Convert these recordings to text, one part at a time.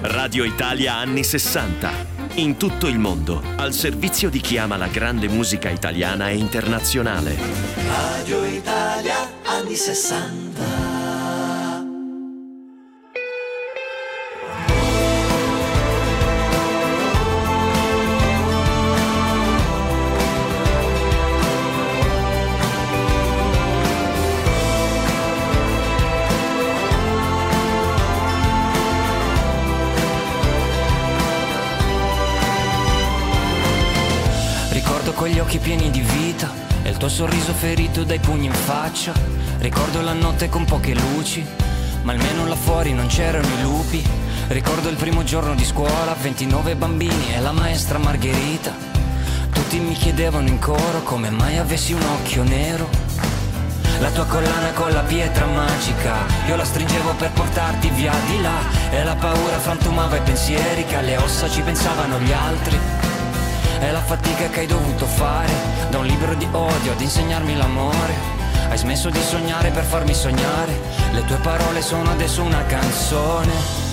Radio Italia anni 60. In tutto il mondo, al servizio di chi ama la grande musica italiana e internazionale. Radio Italia anni 60. Con gli occhi pieni di vita e il tuo sorriso ferito dai pugni in faccia. Ricordo la notte con poche luci, ma almeno là fuori non c'erano i lupi. Ricordo il primo giorno di scuola, 29 bambini e la maestra Margherita. Tutti mi chiedevano in coro come mai avessi un occhio nero. La tua collana con la pietra magica, io la stringevo per portarti via di là. E la paura frantumava i pensieri, che alle ossa ci pensavano gli altri. È la fatica che hai dovuto fare, da un libro di odio ad insegnarmi l'amore. Hai smesso di sognare per farmi sognare, le tue parole sono adesso una canzone.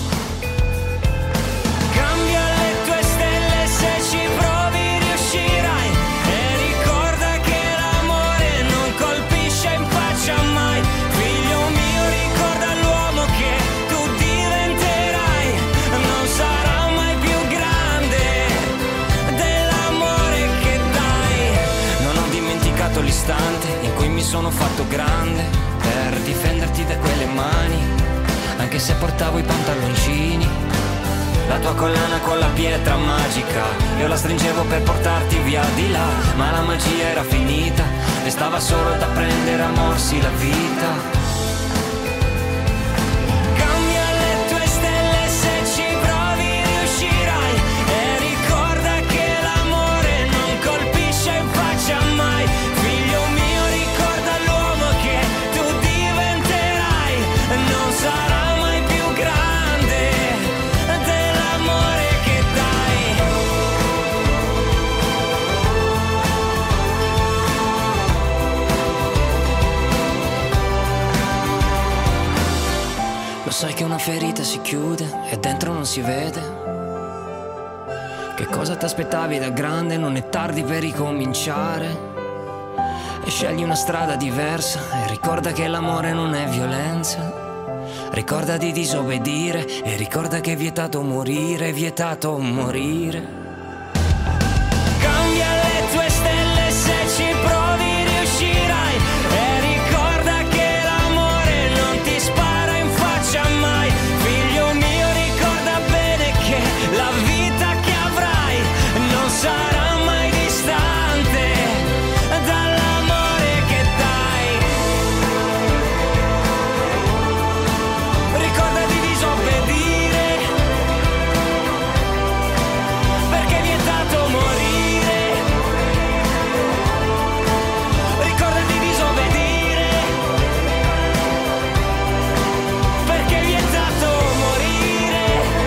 Cambia le tue stelle se ci provi riuscirai. E ricorda che l'amore non colpisce in faccia mai. Figlio mio, ricorda l'uomo che tu diventerai. Non sarà mai più grande l'istante in cui mi sono fatto grande per difenderti da quelle mani, anche se portavo i pantaloncini. La tua collana con la pietra magica, io la stringevo per portarti via di là, ma la magia era finita e stava solo da prendere a morsi la vita. Sai che una ferita si chiude e dentro non si vede. Che cosa ti aspettavi da grande? Non è tardi per ricominciare. E scegli una strada diversa e ricorda che l'amore non è violenza. Ricorda di disobbedire e ricorda che è vietato morire, è vietato morire. Cambia le tue stelle se ci provi riuscirai. E ricorda che l'amore non ti spara in faccia mai. Figlio mio, ricorda bene che la vita che avrai non sarà mai distante dall'amore che dai. Ricorda di disobbedire, perché è vietato morire. Ricorda di disobbedire, perché è vietato morire.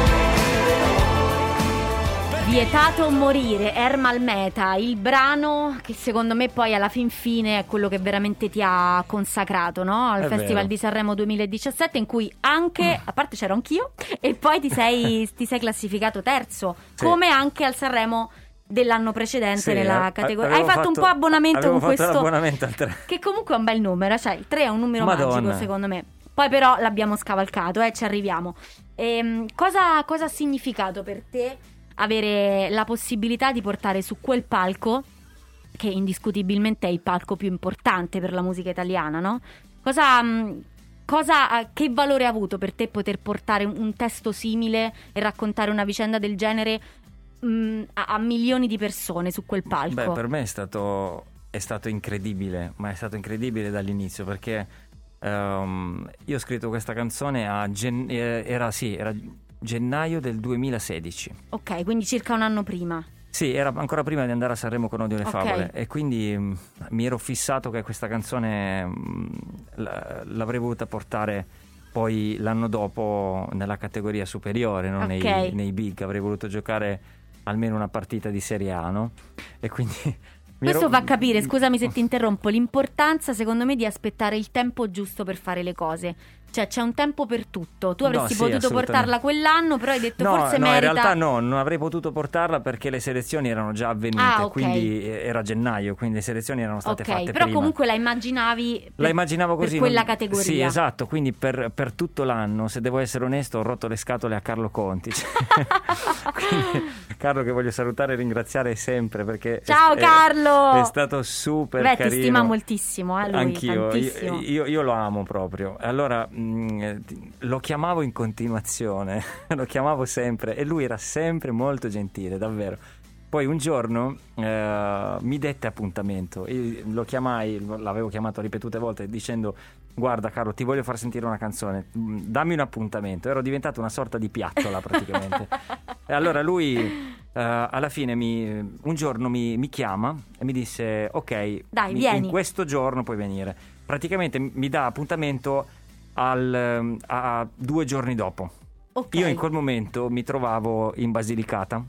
Vietato morire, Ermal Meta, il brano che secondo me poi alla fin fine è quello che veramente ti ha consacrato, no? Al È Festival vero. di Sanremo 2017, in cui anche, a parte c'ero anch'io, e poi ti sei classificato terzo, Sì. come anche al Sanremo dell'anno precedente Sì, nella categoria. Hai fatto un po' abbonamento avevo con fatto questo, l'abbonamento al 3. che comunque è un bel numero, cioè il 3 è un numero Madonna. magico secondo me. Poi però l'abbiamo scavalcato, ci arriviamo. Cosa ha significato per te avere la possibilità di portare su quel palco, che indiscutibilmente è il palco più importante per la musica italiana, no? Che valore ha avuto per te poter portare un testo simile e raccontare una vicenda del genere a milioni di persone su quel palco? Beh, per me è stato incredibile, ma è stato incredibile dall'inizio, perché io ho scritto questa canzone era gennaio del 2016. Ok, quindi circa un anno prima. Sì, era ancora prima di andare a Sanremo con Odio le Ok. favole, e quindi mi ero fissato che questa canzone l'avrei voluta portare poi l'anno dopo nella categoria superiore, non Ok. nei big. Avrei voluto giocare almeno una partita di Serie A, no? E quindi Questo fa capire, scusami se ti interrompo, l'importanza secondo me di aspettare il tempo giusto per fare le cose. Cioè c'è un tempo per tutto. Tu avresti No, sì, potuto assolutamente. portarla quell'anno, però hai detto No, forse no, merita. in realtà no, non avrei potuto portarla perché le selezioni erano già avvenute, Ah, ok. quindi era gennaio, quindi le selezioni erano state Ok, fatte però prima. comunque la immaginavi La immaginavo così. per quella non- categoria. Sì, esatto, quindi per tutto l'anno, se devo essere onesto, ho rotto le scatole a Carlo Conti. Cioè, quindi, Carlo, che voglio salutare e ringraziare sempre perché Ciao, Carlo! è stato super Beh, carino. ti stima moltissimo, lui, Anch'io, tantissimo. io lo amo proprio. Allora lo chiamavo in continuazione, lo chiamavo sempre e lui era sempre molto gentile, davvero. Poi un giorno mi dette appuntamento, io lo chiamai, l'avevo chiamato ripetute volte dicendo: guarda Carlo, ti voglio far sentire una canzone, dammi un appuntamento. Ero diventato una sorta di piattola praticamente. E allora lui alla fine un giorno mi chiama e mi disse: ok, Dai, vieni. in questo giorno puoi venire. Praticamente mi dà appuntamento a 2 giorni dopo. Ok. Io in quel momento mi trovavo in Basilicata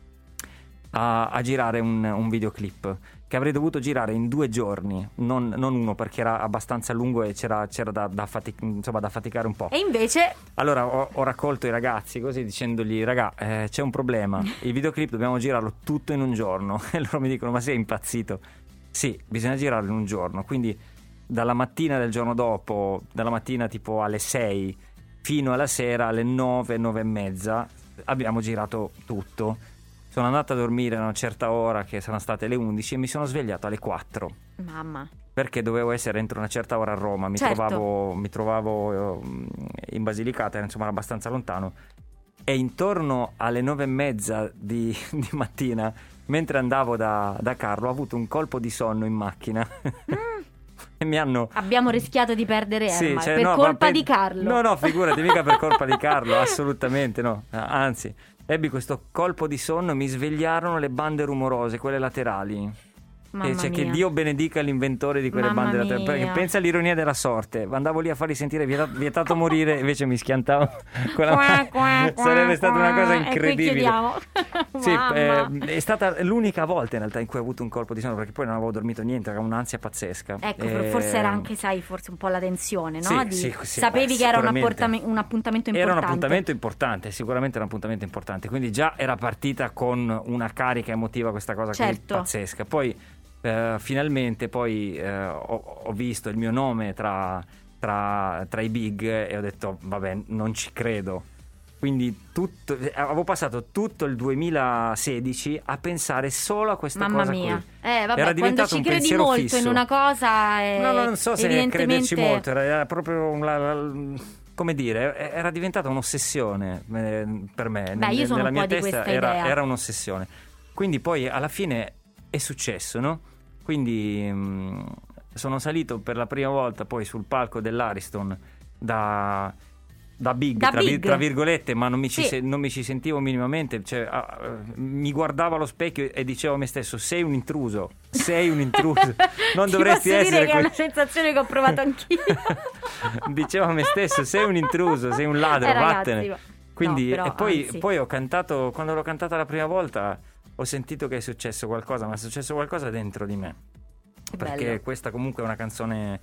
a girare un videoclip che avrei dovuto girare in 2 giorni, non uno, perché era abbastanza lungo e c'era da faticare un po'. E invece Allora ho raccolto i ragazzi così dicendogli: raga, c'è un problema, il videoclip dobbiamo girarlo tutto in un giorno. E loro mi dicono: ma sei impazzito? Sì, bisogna girarlo in un giorno. Quindi dalla mattina del giorno dopo, dalla mattina tipo alle 6 fino alla sera alle 9, 9 e mezza abbiamo girato tutto. Sono andato a dormire a una certa ora, che sono state le 11, e mi sono svegliato alle 4 mamma. perché dovevo essere entro una certa ora a Roma. Mi Certo. trovavo in Basilicata, insomma era abbastanza lontano, e intorno alle 9 e mezza di mattina, mentre andavo da Carlo, ho avuto un colpo di sonno in macchina. E mi hanno... Abbiamo rischiato di perdere Sì, Ermal cioè, per no, colpa ma di Carlo. No, figurati, mica per colpa di Carlo, assolutamente no. Anzi, ebbi questo colpo di sonno, mi svegliarono le bande rumorose, quelle laterali. Mamma Cioè, che mia. Dio benedica l'inventore di quelle Mamma bande laterali. mia. Perché pensa all'ironia della sorte. Andavo lì a farli sentire vietato morire, invece mi schiantavo con la mano. Sarebbe stata una cosa E qui incredibile. chiudiamo. Sì, Mamma. è stata l'unica volta in realtà in cui ho avuto un colpo di sonno, perché poi non avevo dormito niente, era un'ansia pazzesca. Ecco, forse era anche, sai, forse un po' la tensione, no? Sì, Sapevi che era un appuntamento importante. Era un appuntamento importante, sicuramente era un appuntamento importante, quindi già era partita con una carica emotiva questa cosa qui Certo. pazzesca. Poi finalmente poi ho visto il mio nome tra i big e ho detto: vabbè, non ci credo. Quindi avevo passato tutto il 2016 a pensare solo a questa Mamma cosa mia. qui. Vabbè, Era quando diventato ci un credi pensiero molto fisso. in una cosa, No, non so se evidentemente... crederci molto, era proprio come dire, era diventata un'ossessione per me. Beh, io sono nella un mia po' di testa questa idea. era un'ossessione. Quindi poi alla fine è successo, no? Quindi sono salito per la prima volta poi sul palco dell'Ariston da big, tra virgolette, ma non mi ci sentivo minimamente. Cioè, mi guardavo allo specchio e dicevo a me stesso: sei un intruso, non dovresti essere dire che è qui. una sensazione che ho provato anch'io. Dicevo a me stesso: sei un intruso, sei un ladro, ragazzi, vattene. Quindi, no, però, e poi, anzi. poi ho cantato, quando l'ho cantata la prima volta ho sentito che è successo qualcosa, ma è successo qualcosa dentro di me. Perché bello. questa comunque è una canzone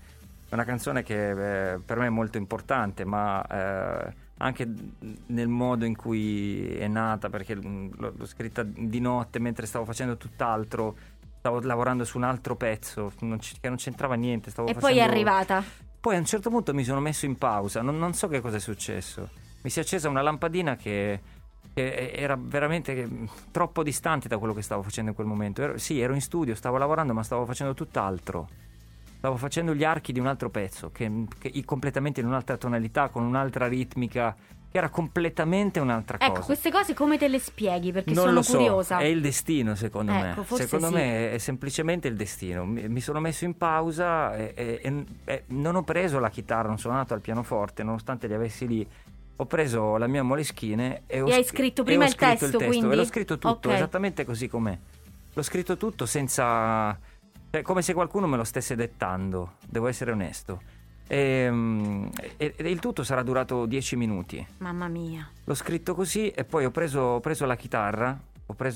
che per me è molto importante, ma anche nel modo in cui è nata, perché l'ho scritta di notte mentre stavo facendo tutt'altro, stavo lavorando su un altro pezzo che non c'entrava niente. Poi è arrivata. Poi a un certo punto mi sono messo in pausa, non so che cosa è successo. Mi si è accesa una lampadina che era veramente troppo distante da quello che stavo facendo in quel momento. Ero in studio, stavo lavorando, ma stavo facendo tutt'altro. Stavo facendo gli archi di un altro pezzo, che completamente in un'altra tonalità, con un'altra ritmica, che era completamente un'altra cosa. Ecco, queste cose come te le spieghi? Perché Non sono lo so, curiosa. è il destino, secondo me. Forse Secondo sì. me è semplicemente il destino. Mi sono messo in pausa e non ho preso la chitarra, non sono andato al pianoforte, nonostante li avessi lì. Ho preso la mia Moleschine e hai scritto prima il testo, quindi? E l'ho scritto tutto, Ok. esattamente così com'è. L'ho scritto tutto senza... Cioè, come se qualcuno me lo stesse dettando, devo essere onesto. E il tutto sarà durato 10 minuti. Mamma mia. L'ho scritto così e poi ho preso la chitarra, che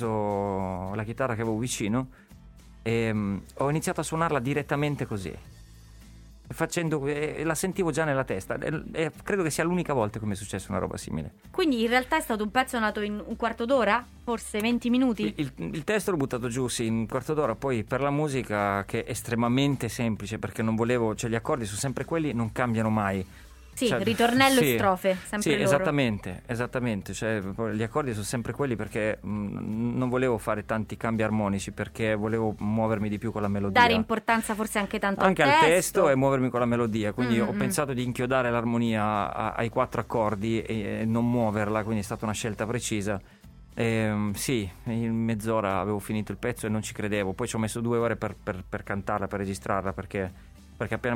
avevo vicino e ho iniziato a suonarla direttamente così. la sentivo già nella testa e credo che sia l'unica volta che mi è successa una roba simile. Quindi in realtà è stato un pezzo nato in un quarto d'ora? Forse 20 minuti? Il testo l'ho buttato giù, sì, in un quarto d'ora. Poi per la musica, che è estremamente semplice, perché non volevo, cioè gli accordi sono sempre quelli, non cambiano mai. Sì, cioè, ritornello sì, e strofe, sempre sì, loro. esattamente, cioè gli accordi sono sempre quelli, perché non volevo fare tanti cambi armonici, perché volevo muovermi di più con la melodia. Dare importanza forse anche tanto anche al testo e muovermi con la melodia, quindi ho pensato di inchiodare l'armonia ai 4 accordi e non muoverla, quindi è stata una scelta precisa. Sì, in mezz'ora avevo finito il pezzo e non ci credevo. Poi ci ho messo 2 ore per cantarla, per registrarla, perché appena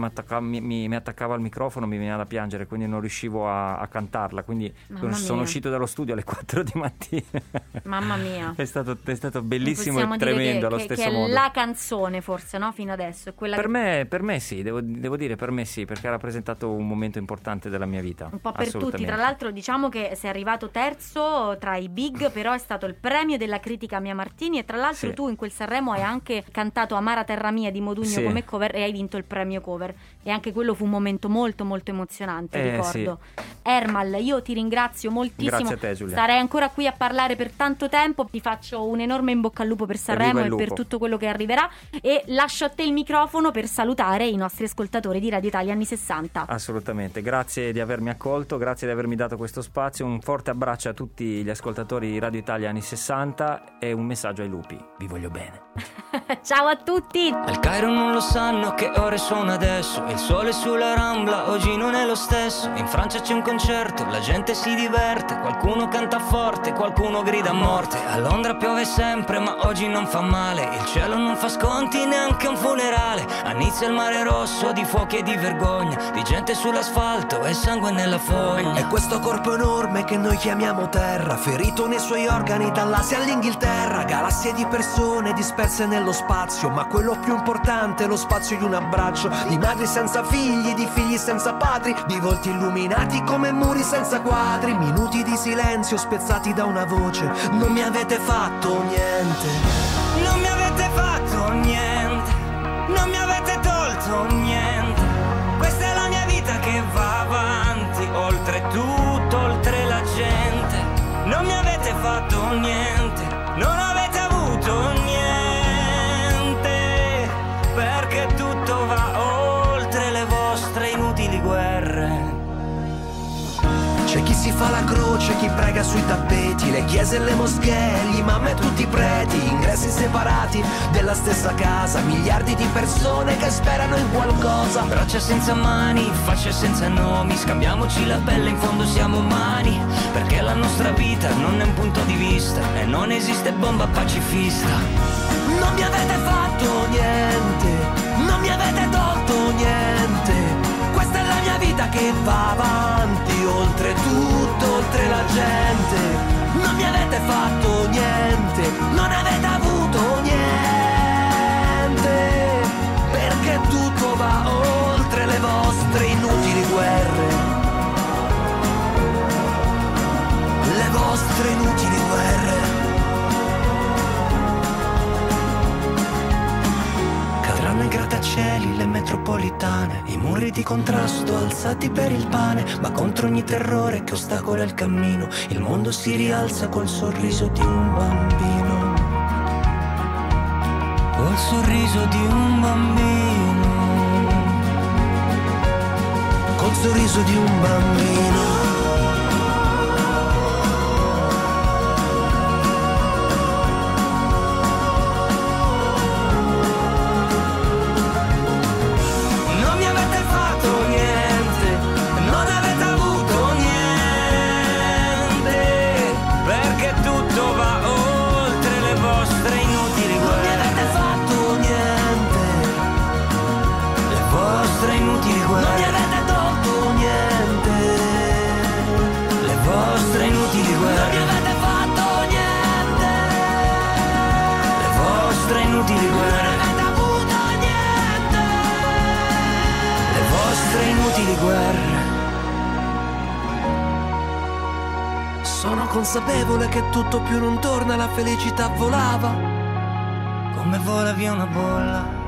mi attaccava al microfono mi veniva da piangere, quindi non riuscivo a cantarla, quindi sono uscito dallo studio alle 4 di mattina. Mamma mia. È stato bellissimo e tremendo allo stesso modo. Che è la canzone forse, no? Fino adesso è quella per me sì, devo dire per me sì, perché ha rappresentato un momento importante della mia vita. Un po' per tutti, tra l'altro diciamo che sei arrivato terzo tra i big, però è stato il premio della critica Mia Martini, e tra l'altro tu in quel Sanremo hai anche cantato Amara Terra Mia di Modugno come cover e hai vinto il premio cover, e anche quello fu un momento molto molto emozionante, ricordo. Ermal, io ti ringrazio moltissimo. Grazie a te, Giulia. Starei ancora qui a parlare per tanto tempo. Ti faccio un enorme in bocca al lupo per Sanremo e per tutto quello che arriverà, e lascio a te il microfono per salutare i nostri ascoltatori di Radio Italia anni 60. Assolutamente, grazie di avermi accolto, grazie di avermi dato questo spazio, un forte abbraccio a tutti gli ascoltatori di Radio Italia anni 60 e un messaggio ai lupi: vi voglio bene. Ciao a tutti. Al Cairo non lo sanno che ore sono adesso, il sole sulla Rambla oggi non è lo stesso. In Francia c'è un concerto, la gente si diverte, qualcuno canta forte, qualcuno grida a morte. A Londra piove sempre ma oggi non fa male, il cielo non fa sconti neanche un funerale. A Nizza il mare rosso di fuochi e di vergogna, di gente sull'asfalto e sangue nella fogna. E questo corpo enorme che noi chiamiamo terra, ferito nei suoi organi dall'Asia all'Inghilterra, galassie di persone disperse nello spazio, ma quello più importante è lo spazio di un abbraccio, di madri senza figli, di figli senza padri, di volti illuminati come muri senza quadri, minuti di silenzio spezzati da una voce: non mi avete fatto niente, non mi avete fatto niente, non mi avete tolto niente, questa è la mia vita che va avanti, oltre tutto, oltre la gente. Non mi avete fatto niente, non avete avuto niente, perché tutto va oltre le vostre inutili guerre. C'è chi si fa la croce, chi prega sui tappeti, le chiese e le moschee, gli imam e tutti i preti, ingressi separati della stessa casa, miliardi di persone che sperano in qualcosa. Braccia senza mani, facce senza nomi, scambiamoci la pelle, in fondo siamo umani, perché la nostra vita non è un punto di vista e non esiste bomba pacifista. Non mi avete fatto niente, non mi avete tolto niente, questa è la mia vita che va avanti, oltre tutto, oltre la gente. Non mi avete fatto niente, non avete avuto niente, perché tutto va oltre le vostre inutili guerre, le vostre inutili guerre. Cadranno i grattacieli, le metropolitane, i muri di contrasto alzati per il pane, ma contro ogni terrore che ostacola il cammino, il mondo si rialza col sorriso di un bambino, col sorriso di un bambino, col sorriso di un bambino. Sono consapevole che tutto più non torna, la felicità volava come vola via una bolla.